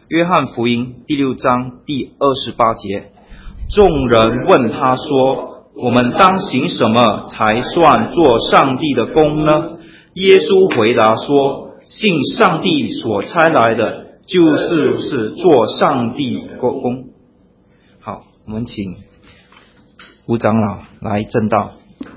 约翰福音第6章第28节，众人问他说：我们当行什么才算做上帝的工呢？耶稣回答说：信上帝所差来的，就是做上帝工。好，我们请吴长老来证道。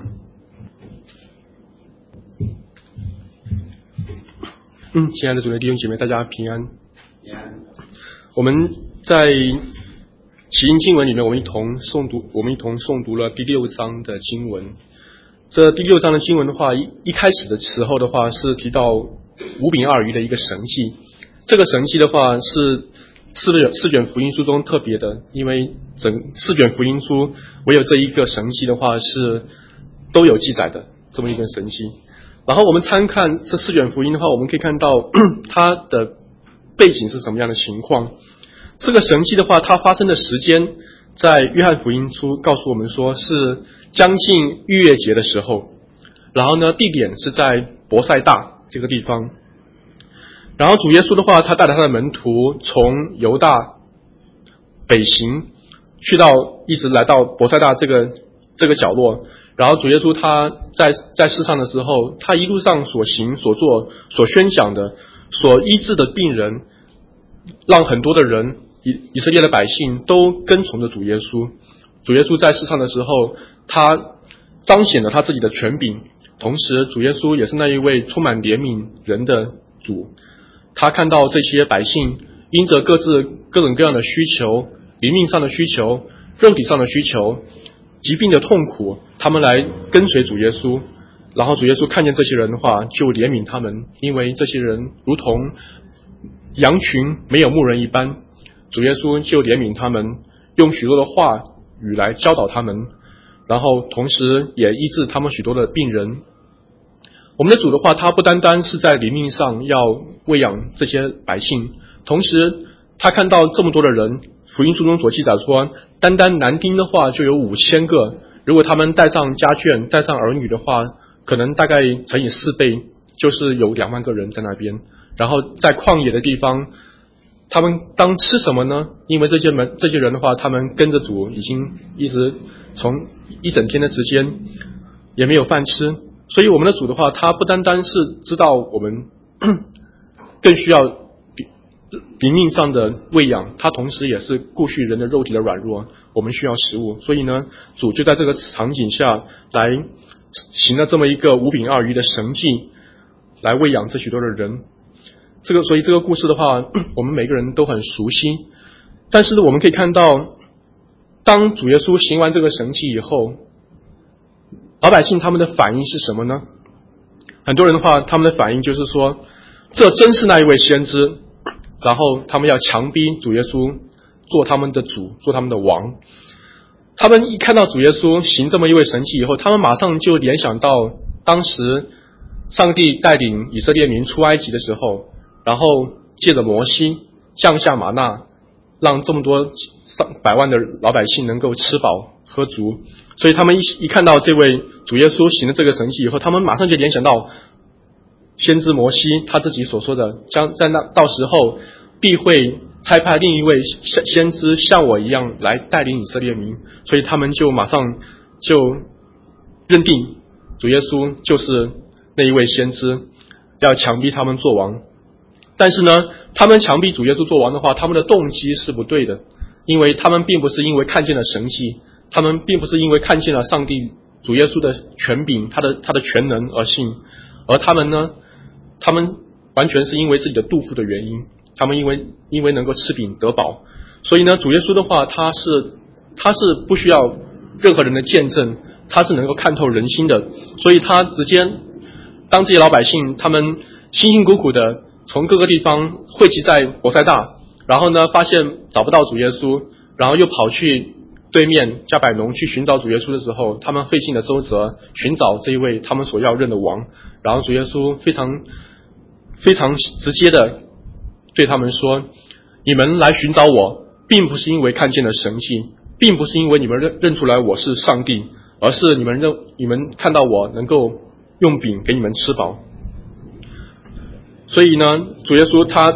亲爱的主内弟兄姐妹，大家平安。我们在起因经文里面，我们一同诵读了第6章的经文。这第6章的经文的话，一开始的时候的话是提到5饼2鱼的一个神迹。这个神迹的话是四卷福音书中特别的，因为四卷福音书唯有这一个神迹的话是都有记载的这么一个神迹。然后我们参看这4卷福音的话，我们可以看到它的背景是什么样的情况。这个神迹的话，它发生的时间在约翰福音书告诉我们说是将近逾越节的时候，然后呢地点是在伯赛大这个地方。然后主耶稣的话，他带着他的门徒从犹大北行，一直来到伯赛大这个角落。然后主耶稣他在世上的时候，他一路上所行所做所宣讲的所医治的病人，让很多的人以色列的百姓都跟从着主耶稣。主耶稣在世上的时候，他彰显了他自己的权柄，同时主耶稣也是那一位充满怜悯人的主。他看到这些百姓因着各种各样的需求，灵命上的需求，肉体上的需求，疾病的痛苦，他们来跟随主耶稣。然后主耶稣看见这些人的话，就怜悯他们，因为这些人如同羊群没有牧人一般，主耶稣就怜悯他们，用许多的话语来教导他们，然后同时也医治他们许多的病人。我们的主的话，他不单单是在灵命上要喂养这些百姓，同时他看到这么多的人，福音书中所记载说，单单男丁的话就有5000个，如果他们带上家眷带上儿女的话，可能大概乘以4倍，就是有2万个人在那边。然后在旷野的地方，他们当吃什么呢？因为这些人的话，他们跟着主已经一直从一整天的时间也没有饭吃。所以我们的主的话，他不单单是知道我们更需要灵命上的喂养，他同时也是顾恤人的肉体的软弱，我们需要食物。所以呢，主就在这个场景下来行了这么一个5饼2鱼的神迹，来喂养这许多的人。所以这个故事的话，我们每个人都很熟悉。但是我们可以看到，当主耶稣行完这个神迹以后，老百姓他们的反应是什么呢？很多人的话，他们的反应就是说，这真是那一位先知，然后他们要强逼主耶稣做他们的主，做他们的王。他们一看到主耶稣行这么一位神迹以后，他们马上就联想到当时上帝带领以色列民出埃及的时候，然后借着摩西降下玛纳，让这么多100万的老百姓能够吃饱喝足。所以他们一看到这位主耶稣行的这个神迹以后，他们马上就联想到先知摩西他自己所说的，将在到时候必会差派另一位先知像我一样来带领以色列民。所以他们就马上就认定主耶稣就是那一位先知，要强逼他们做王。但是呢，他们强逼主耶稣做王的话，他们的动机是不对的，因为他们并不是因为看见了神迹，他们并不是因为看见了上帝主耶稣的权柄，他的全能而信，而他们呢，他们完全是因为自己的肚腹的原因，他们因为能够吃饼得饱。所以呢，主耶稣的话，他是不需要任何人的见证，他是能够看透人心的。所以他直接当这些老百姓他们辛辛苦苦的从各个地方汇集在伯赛大，然后呢发现找不到主耶稣，然后又跑去对面加百农去寻找主耶稣的时候，他们费尽了周折寻找这一位他们所要认的王。然后主耶稣非常非常直接的对他们说，你们来寻找我，并不是因为看见了神迹，并不是因为你们认出来我是上帝，而是你们看到我能够用饼给你们吃饱。所以呢，主耶稣他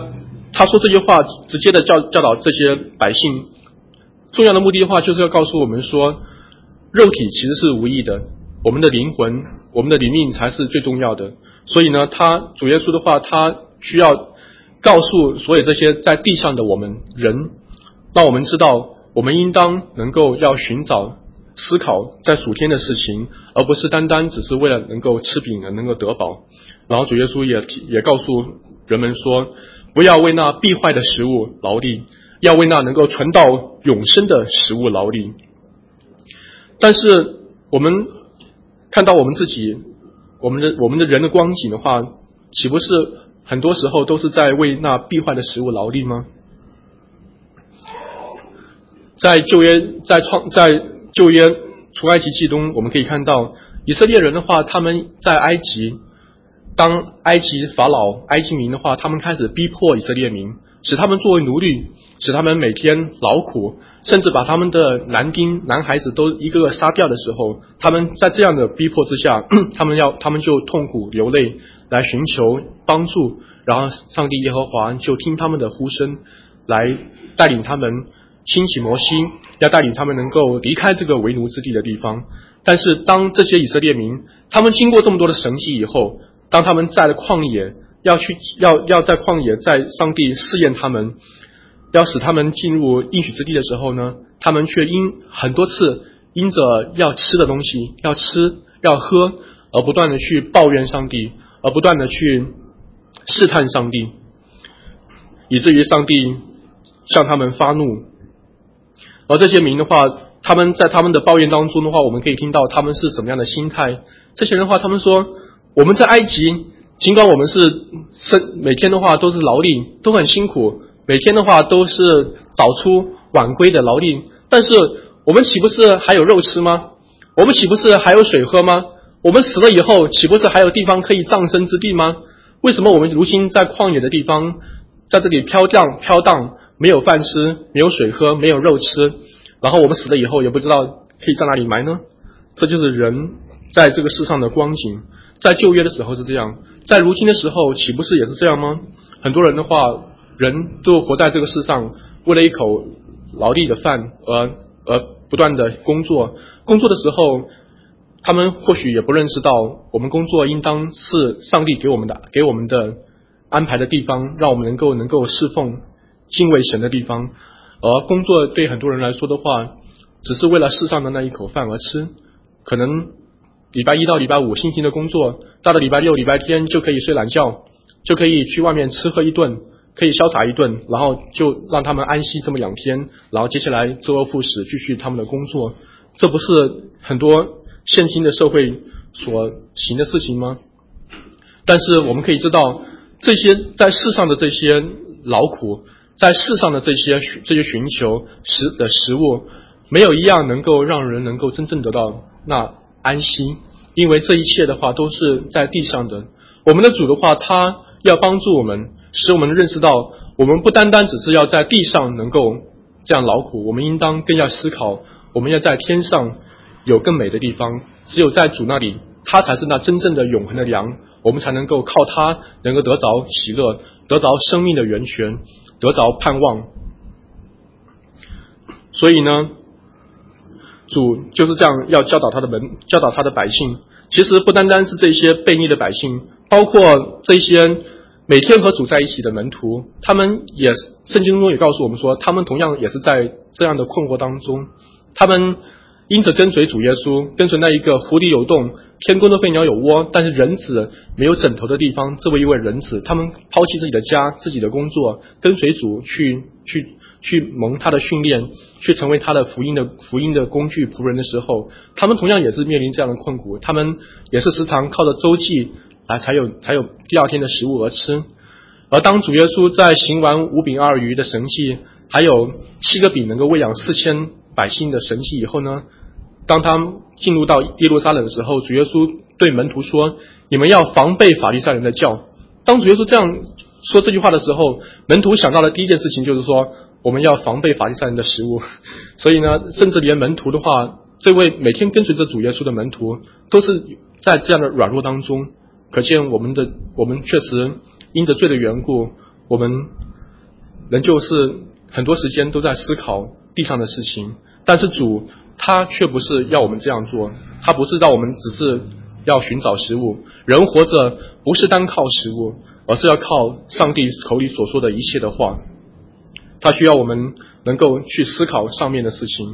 他说这些话，直接的教导这些百姓，重要的目的的话，就是要告诉我们说，肉体其实是无益的，我们的灵魂、我们的灵命才是最重要的。所以呢，主耶稣的话，他需要告诉所有这些在地上的我们人，让我们知道，我们应当能够要寻找、思考在属天的事情，而不是单单只是为了能够吃饼而能够得饱。然后主耶稣也告诉人们说，不要为那必坏的食物劳力，要为那能够存到永生的食物劳力。但是我们看到我们自己，我们的人的光景的话，岂不是很多时候都是在为那必坏的食物劳力吗？在旧约出埃及记中，我们可以看到以色列人的话，他们在埃及，当埃及法老、埃及民的话，他们开始逼迫以色列民，使他们作为奴隶，使他们每天劳苦，甚至把他们的男孩子都一个个杀掉的时候，他们在这样的逼迫之下，他们就痛苦流泪来寻求帮助，然后上帝耶和华就听他们的呼声，来带领他们兴起摩西，要带领他们能够离开这个为奴之地的地方。但是当这些以色列民他们经过这么多的神迹以后，当他们在旷野要在旷野在上帝试验他们，要使他们进入应许之地的时候呢，他们却很多次因着要吃的东西，要吃要喝，而不断的去抱怨上帝，而不断的去试探上帝，以至于上帝向他们发怒。而这些民的话，他们在他们的抱怨当中的话，我们可以听到他们是什么样的心态。这些人的话，他们说，我们在埃及，尽管我们是每天的话都是劳力，都很辛苦，每天的话都是早出晚归的劳力，但是我们岂不是还有肉吃吗？我们岂不是还有水喝吗？我们死了以后，岂不是还有地方可以葬身之地吗？为什么我们如今在旷野的地方，在这里飘荡，没有饭吃，没有水喝，没有肉吃，然后我们死了以后也不知道可以在哪里埋呢？这就是人在这个世上的光景。在旧约的时候是这样，在如今的时候岂不是也是这样吗？很多人的话，人都活在这个世上，为了一口劳力的饭而不断的工作的时候，他们或许也不认识到，我们工作应当是上帝给我们的安排的地方，让我们能够侍奉敬畏神的地方。而工作对很多人来说的话，只是为了世上的那一口饭而吃，可能礼拜一到礼拜五辛勤的工作，到了礼拜六礼拜天就可以睡懒觉，就可以去外面吃喝一顿，可以潇洒一顿，然后就让他们安息这么2天，然后接下来周而复始继续他们的工作。这不是很多现今的社会所行的事情吗？但是我们可以知道，这些在世上的这些劳苦，在世上的这些寻求的食物，没有一样能够让人能够真正得到那安息，因为这一切的话都是在地上的。我们的主的话，他要帮助我们，使我们认识到，我们不单单只是要在地上能够这样劳苦，我们应当更要思考，我们要在天上有更美的地方。只有在主那里，他才是那真正的永恒的粮，我们才能够靠他能够得着喜乐，得着生命的源泉，得着盼望。所以呢，主就是这样要教导他的百姓。其实不单单是这些悖逆的百姓，包括这些每天和主在一起的门徒，他们也圣经中也告诉我们说，他们同样也是在这样的困惑当中。他们因着跟随主耶稣，跟随那一个湖底有洞，天空的飞鸟有窝，但是人子没有枕头的地方，这么一位人子，他们抛弃自己的家，自己的工作，跟随主去蒙他的训练，去成为他的福音的工具仆人的时候，他们同样也是面临这样的困苦，他们也是时常靠着周济来才有第2天的食物而吃。而当主耶稣在行完5饼2鱼的神迹，还有7个饼能够喂养4000百姓的神迹以后呢，当他进入到耶路撒冷的时候，主耶稣对门徒说，你们要防备法利赛人的教。当主耶稣这样说这句话的时候，门徒想到的第一件事情就是说，我们要防备法利赛人的食物。所以呢，甚至连门徒的话，这位每天跟随着主耶稣的门徒，都是在这样的软弱当中。可见我们确实因着罪的缘故，我们仍旧是很多时间都在思考地上的事情，但是主他却不是要我们这样做，他不是让我们只是要寻找食物。人活着不是单靠食物，而是要靠上帝口里所说的一切的话。他需要我们能够去思考上面的事情，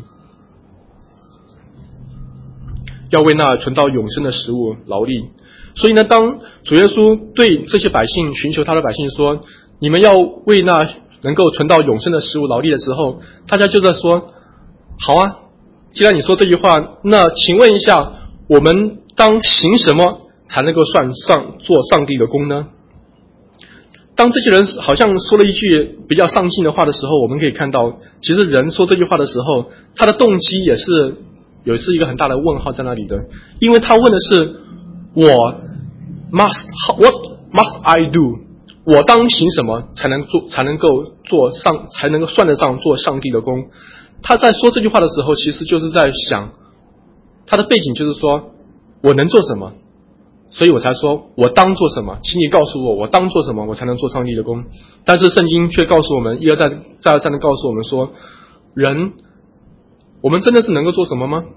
要为那存到永生的食物劳力。所以呢，当主耶稣对这些百姓寻求他的百姓说，你们要为那能够存到永生的食物劳力的时候，大家就在说，好啊，既然你说这句话，那请问一下，我们当行什么才能够做上帝的工呢？当这些人好像说了一句比较上进的话的时候，我们可以看到，其实人说这句话的时候，他的动机也是一个很大的问号在那里的，因为他问的是what must I do？ 我当行什么才能够算得上做上帝的工？他在说这句话的时候，其实就是在想，他的背景就是说，我能做什么？所以我才说我当做什么，请你告诉我当做什么，我才能做上帝的工。但是圣经却告诉我们，一而再再而三的告诉我们说，人，我们真的是能够做什么吗？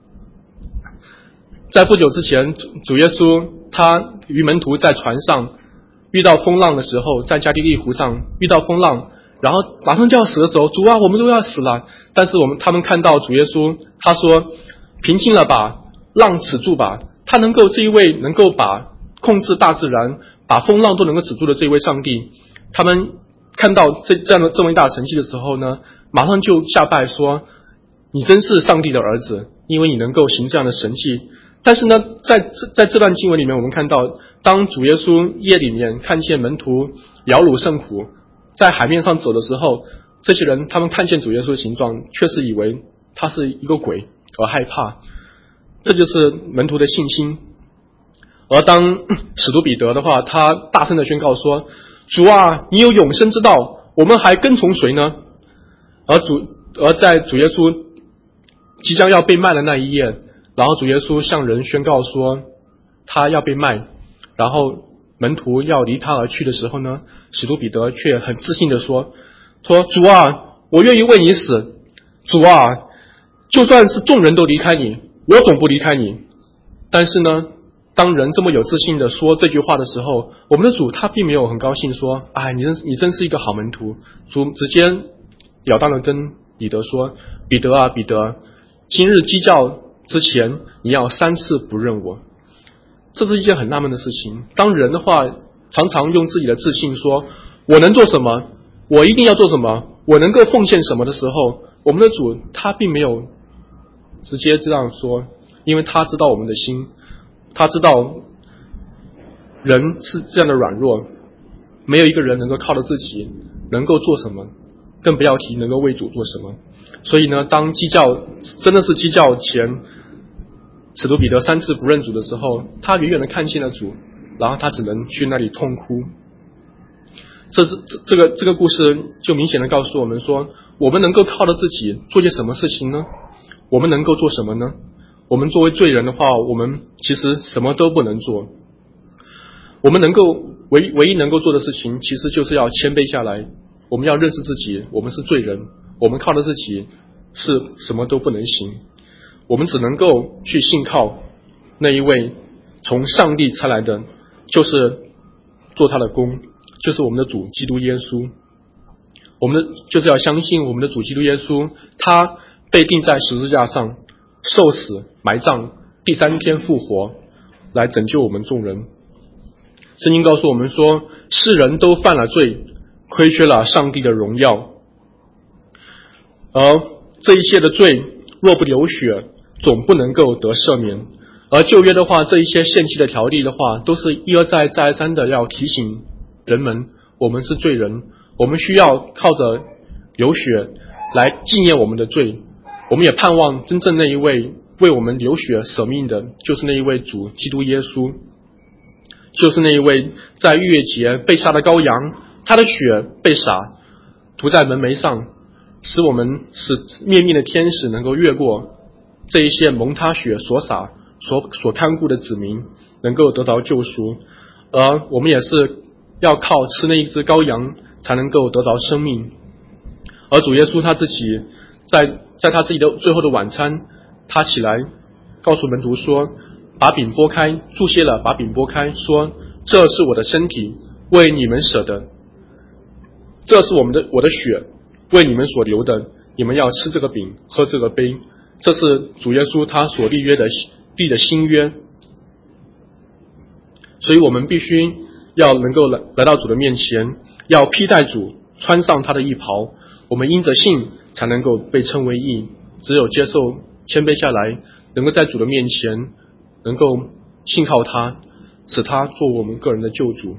在不久之前，主耶稣他与门徒在船上遇到风浪的时候，在加利利湖上遇到风浪，然后马上就要死的时候，主啊，我们都要死了。但是他们看到主耶稣，他说，平静了吧，浪止住吧。他这一位能够把控制大自然，把风浪都能够止住的这一位上帝，他们看到这么一大神迹的时候呢，马上就下拜说，你真是上帝的儿子，因为你能够行这样的神迹。但是呢，在这段经文里面，我们看到，当主耶稣夜里面看见门徒摇橹甚苦，在海面上走的时候，这些人他们看见主耶稣的形状，却是以为他是一个鬼而害怕。这就是门徒的信心。而当使徒彼得的话，他大声的宣告说，主啊，你有永生之道，我们还跟从谁呢？而在主耶稣即将要被卖的那一夜，然后主耶稣向人宣告说他要被卖，然后门徒要离他而去的时候呢，使徒彼得却很自信的说，主啊，我愿意为你死，主啊，就算是众人都离开你，我总不离开你。但是呢，当人这么有自信的说这句话的时候，我们的主他并没有很高兴说，你真是一个好门徒。主直接了当的跟彼得说，彼得啊，彼得，今日鸡叫之前，你要3次不认我。这是一件很纳闷的事情。当人的话常常用自己的自信说，我能做什么，我一定要做什么，我能够奉献什么的时候，我们的主他并没有直接这样说，因为他知道我们的心，他知道人是这样的软弱，没有一个人能够靠着自己能够做什么，更不要提能够为主做什么。所以呢，当真的是鸡叫前，使徒彼得3次不认主的时候，他远远的看见了主，然后他只能去那里痛哭。这个故事就明显的告诉我们说，我们能够靠着自己做些什么事情呢？我们能够做什么呢？我们作为罪人的话，我们其实什么都不能做。我们唯一能够做的事情，其实就是要谦卑下来。我们要认识自己，我们是罪人，我们靠着自己是什么都不能行。我们只能够去信靠那一位从上帝差来的，就是做他的工，就是我们的主基督耶稣。就是要相信我们的主基督耶稣，他被钉在十字架上，受死埋葬，第3天复活，来拯救我们众人。圣经告诉我们说，世人都犯了罪，亏缺了上帝的荣耀，而这一切的罪若不流血，总不能够得赦免。而旧约的话，这一些献祭的条例的话，都是一而再再而三的要提醒人们，我们是罪人，我们需要靠着流血来纪念我们的罪。我们也盼望真正那一位为我们流血舍命的，就是那一位主基督耶稣，就是那一位在逾越节被杀的羔羊，他的血被洒涂在门楣上，使灭命的天使能够越过这一些蒙他血所洒所看顾的子民，能够得到救赎。而我们也是要靠吃那一只羔羊才能够得到生命。而主耶稣他自己在他自己的最后的晚餐，他起来告诉门徒说，把饼拨开，注谢了，把饼拨开，说，这是我的身体，为你们舍的，这是我的血，为你们所流的，你们要吃这个饼，喝这个杯，这是主耶稣他所立的新约。所以我们必须要能够来到主的面前，要披戴主，穿上他的义袍，我们因着信才能够被称为义。只有接受谦卑下来，能够在主的面前能够信靠他，使他做我们个人的救主。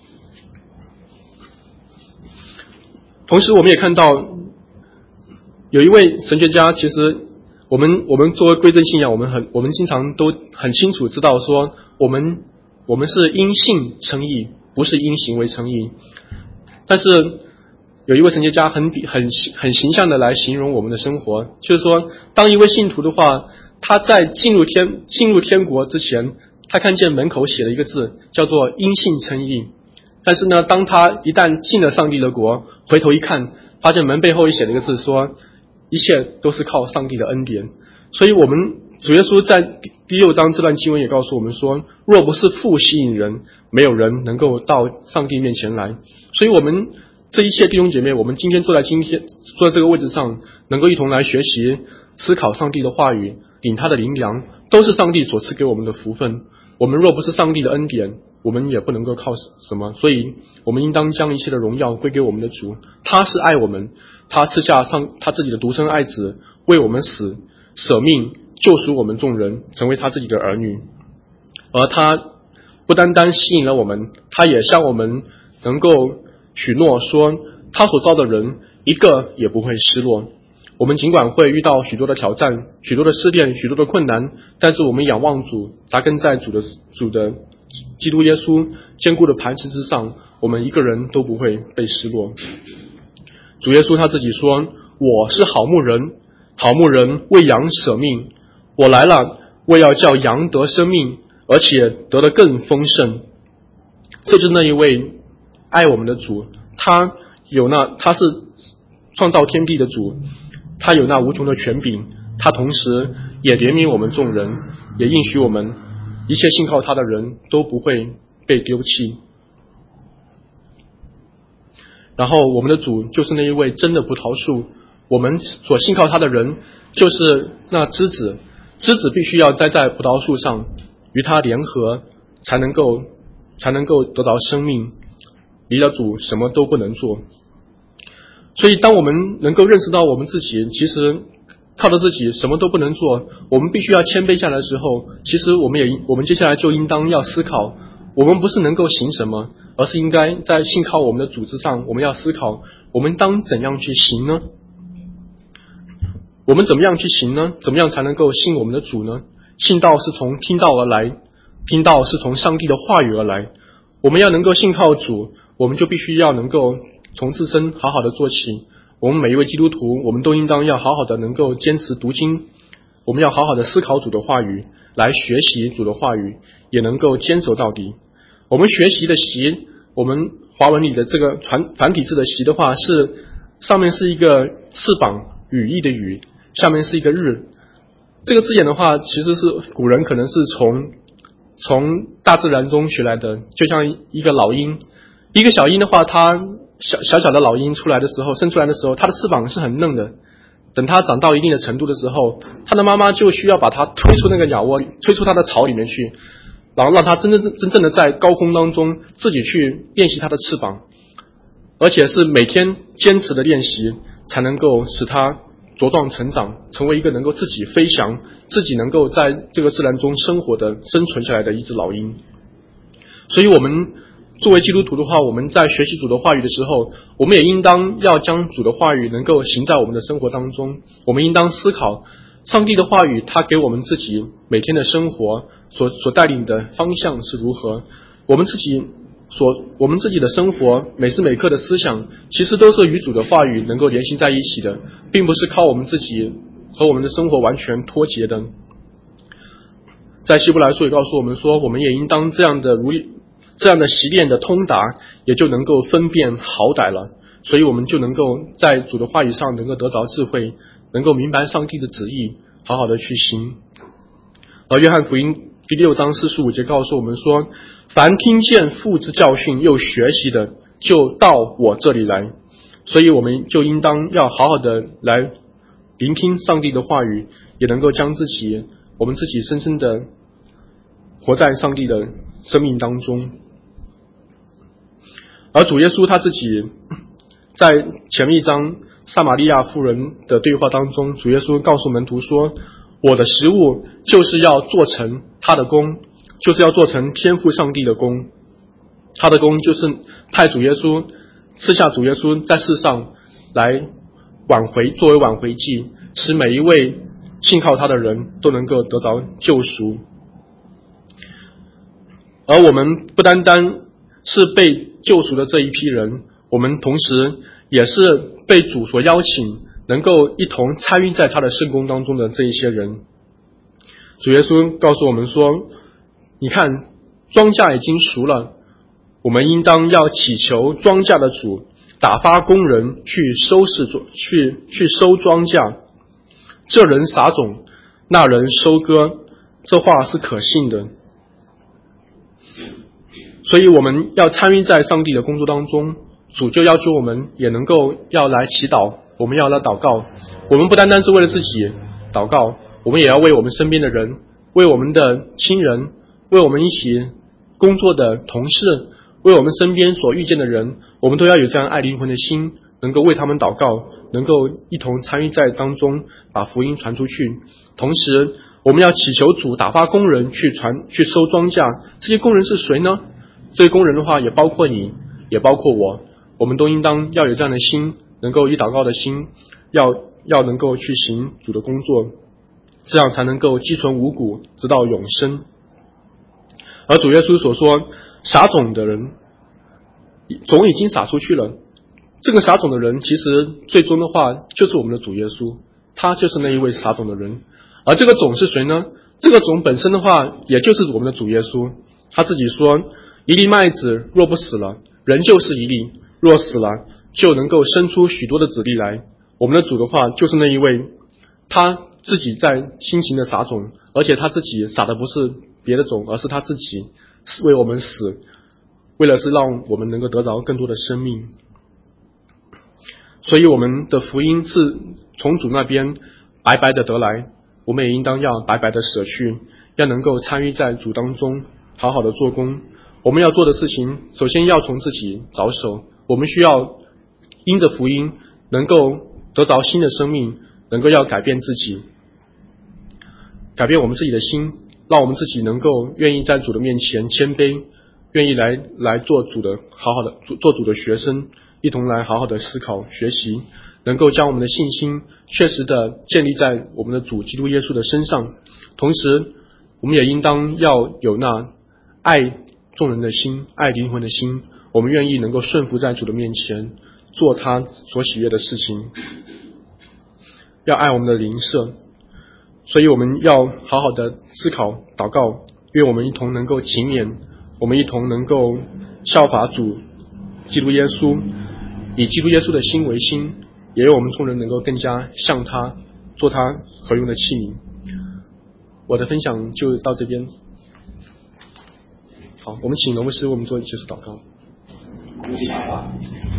同时我们也看到有一位神学家，其实我们作为归正信仰，我们经常都很清楚知道说，我们是因信称义，不是因行为称义。但是有一位神学家很形象的来形容我们的生活，就是说，当一位信徒的话，他在进入天国之前，他看见门口写了一个字，叫做因信称义。但是呢，当他一旦进了上帝的国，回头一看，发现门背后也写了一个字，说一切都是靠上帝的恩典。所以我们主耶稣在第6章这段经文也告诉我们说，若不是父吸引人，没有人能够到上帝面前来。所以我们这一切弟兄姐妹，我们今天坐在这个位置上，能够一同来学习思考上帝的话语，领他的灵粮，都是上帝所赐给我们的福分。我们若不是上帝的恩典，我们也不能够靠什么。所以我们应当将一切的荣耀归给我们的主，他是爱我们，他赐下他自己的独生爱子，为我们死，舍命救赎我们众人，成为他自己的儿女。而他不单单吸引了我们，他也向我们能够许诺说，他所造的人一个也不会失落。我们尽管会遇到许多的挑战，许多的试炼，许多的困难，但是我们仰望主，扎根在主的基督耶稣坚固的磐石之上，我们一个人都不会被失落。主耶稣他自己说，我是好牧人，好牧人为羊舍命，我来了，为要叫羊得生命，而且得得更丰盛。这就是那一位爱我们的主，他是创造天地的主，他有那无穷的权柄，他同时也怜悯我们众人，也应许我们一切信靠他的人都不会被丢弃。然后我们的主就是那一位真的葡萄树，我们所信靠他的人就是那枝子必须要栽在葡萄树上，与他联合，才能够得到生命。离了主什么都不能做。所以当我们能够认识到我们自己其实靠着自己什么都不能做，我们必须要谦卑下来的时候，其实我们接下来就应当要思考，我们不是能够行什么，而是应该在信靠我们的主之上，我们要思考我们当怎样去行呢？我们怎么样去行呢？怎么样才能够信我们的主呢？信道是从听道而来，听道是从上帝的话语而来。我们要能够信靠主，我们就必须要能够从自身好好的做起。我们每一位基督徒，我们都应当要好好的能够坚持读经，我们要好好的思考主的话语，来学习主的话语，也能够坚守到底。我们学习的习，我们华文里的这个繁体字的习的话，是上面是一个翅膀，羽翼的羽，下面是一个日。这个字眼的话，其实是古人可能是从大自然中学来的，就像一个老鹰，一个小鹰的话，它小的老鹰出来的时候，生出来的时候，它的翅膀是很嫩的。等它长到一定的程度的时候，它的妈妈就需要把它推出那个鸟窝，推出它的巢里面去，然后让它真正的在高空当中自己去练习它的翅膀，而且是每天坚持的练习，才能够使它茁壮成长，成为一个能够自己飞翔，自己能够在这个自然中生存下来的一只老鹰。所以我们作为基督徒的话，我们在学习主的话语的时候，我们也应当要将主的话语能够行在我们的生活当中。我们应当思考上帝的话语，他给我们自己每天的生活所带领的方向是如何。我们自己的生活每时每刻的思想，其实都是与主的话语能够联系在一起的，并不是靠我们自己和我们的生活完全脱节的。在希伯来书也告诉我们说，我们也应当这样的习练的通达，也就能够分辨好歹了。 所以我们就能够在主的话语上能够得着智慧，能够明白上帝的旨意，好好的去行。而约翰福音第6章45节告诉我们说，凡听见父之教训又学习的，就到我这里来。所以我们就应当要好好的来聆听上帝的话语，也能够将我们自己深深的活在上帝的生命当中。而主耶稣他自己在前面一章撒玛利亚妇人的对话当中，主耶稣告诉门徒说，我的食物就是要做成他的工，就是要做成天父上帝的工。他的工就是派主耶稣赐下主耶稣在世上来作为挽回祭，使每一位信靠他的人都能够得着救赎。而我们不单单是被救赎的这一批人，我们同时也是被主所邀请，能够一同参与在他的圣工当中的这一些人。主耶稣告诉我们说，你看庄稼已经熟了，我们应当要祈求庄稼的主打发工人去收庄稼，这人撒种，那人收割，这话是可信的。所以我们要参与在上帝的工作当中，主就要求我们也能够要来祈祷，我们要来祷告。我们不单单是为了自己祷告，我们也要为我们身边的人，为我们的亲人，为我们一起工作的同事，为我们身边所遇见的人，我们都要有这样爱灵魂的心，能够为他们祷告，能够一同参与在当中，把福音传出去。同时我们要祈求主打发工人去收庄稼。这些工人是谁呢？这些工人的话也包括你，也包括我，我们都应当要有这样的心，能够以祷告的心，要能够去行主的工作，这样才能够积存五谷，直到永生。而主耶稣所说，撒种的人，种已经撒出去了。这个撒种的人，其实最终的话就是我们的主耶稣，他就是那一位撒种的人。而这个种是谁呢？这个种本身的话，也就是我们的主耶稣。他自己说，一粒麦子若不死了，人就是一粒；若死了，就能够生出许多的子粒来。我们的主的话，就是那一位，他自己在辛勤的撒种，而且他自己撒的不是别的种，而是他自己为我们死，为了是让我们能够得着更多的生命。所以我们的福音是从主那边白白的得来，我们也应当要白白的舍去，要能够参与在主当中，好好的做工。我们要做的事情，首先要从自己着手，我们需要因着福音能够得着新的生命，能够要改变自己，改变我们自己的心，让我们自己能够愿意在主的面前谦卑，愿意来做主的做主的学生，一同来好好的思考学习，能够将我们的信心确实的建立在我们的主基督耶稣的身上。同时我们也应当要有那爱众人的心，爱灵魂的心，我们愿意能够顺服在主的面前，做他所喜悦的事情，要爱我们的邻舍。所以我们要好好的思考祷告，愿我们一同能够勤勉，我们一同能够效法主基督耶稣，以基督耶稣的心为心，也让我们众人能够更加像他，做他合用的器皿。我的分享就到这边。好，我们请龙牧师为我们做结束祷告。 一起祷告。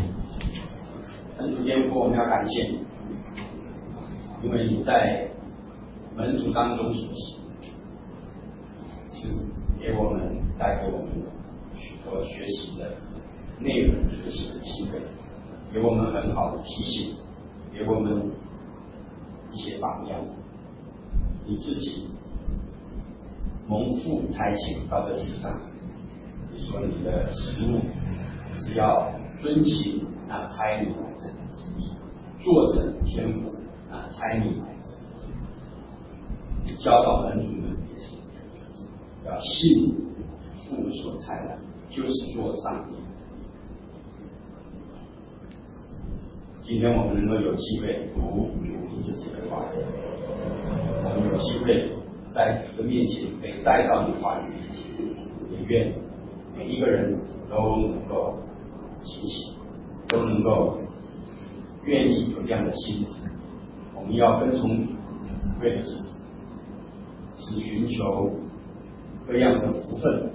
主天父，我们要感谢你，因为你在门徒当中所行，是给我们带给我们许多学习的内容、学习的机会，给我们很好的提醒，给我们一些榜样。你自己蒙父差遣到这世上，你说你的食物是要遵行那差你来者的旨意，做成天父那差你来者的教导门徒们也是要信父所差来，就是做上帝。今天我们能够有机会读主自己的话语，我们有机会在主的面前被带到你话语面前，也愿每一个人都能够清醒，都能够愿意有这样的心智。我们要跟从主，为的是寻求各样的福分，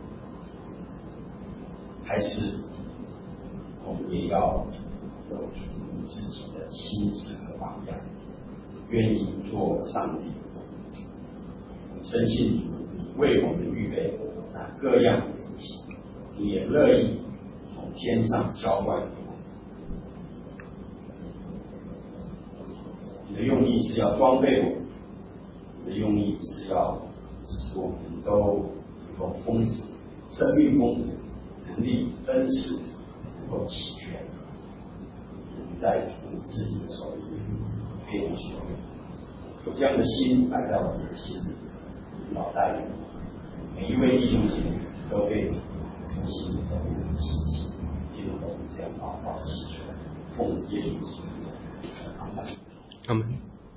还是我们也要有自己的心智和榜样，愿意做上帝深信主为我们预备各样的福气，主也乐意从天上浇灌给我们。你的用意是要装备我们，你的用意是要使我们都能够丰富，生命丰富，能力恩赐能够齐全。我们在主自己的手里非常需要有这样的心摆在我们的心里，脑袋里，每一位弟兄姐妹都被重新的实际，进入我们这样祷告祈求，奉耶稣基督的名，阿门。 阿门。